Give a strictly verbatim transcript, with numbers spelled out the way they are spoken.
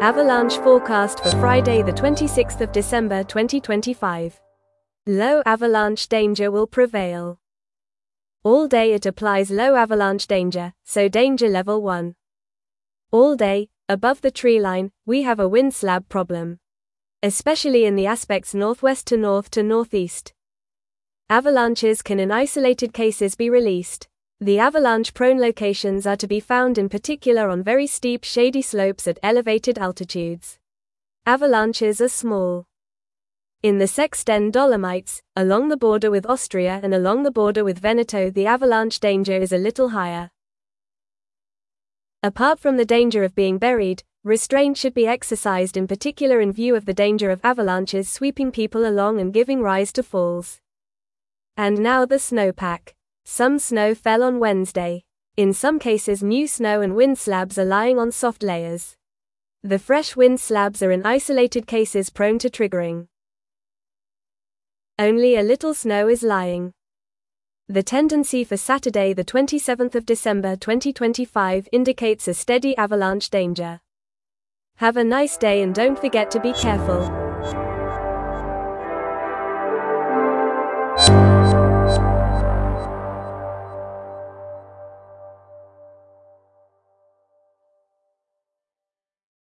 Avalanche forecast for Friday the twenty-sixth of December twenty twenty-five. Low avalanche danger will prevail. All day it applies low avalanche danger, so danger level one. All day, above the tree line, we have a wind slab problem, especially in the aspects northwest to north to northeast. Avalanches can in isolated cases be released. The avalanche-prone locations are to be found in particular on very steep shady slopes at elevated altitudes. Avalanches are small. In the Sexten Dolomites, along the border with Austria and along the border with Veneto, the avalanche danger is a little higher. Apart from the danger of being buried, restraint should be exercised in particular in view of the danger of avalanches sweeping people along and giving rise to falls. And now the snowpack. Some snow fell on Wednesday. In some cases new snow and wind slabs are lying on soft layers. The fresh wind slabs are in isolated cases prone to triggering. Only a little snow is lying. The tendency for Saturday the twenty-seventh of December twenty twenty-five indicates a steady avalanche danger. Have a nice day and don't forget to be careful.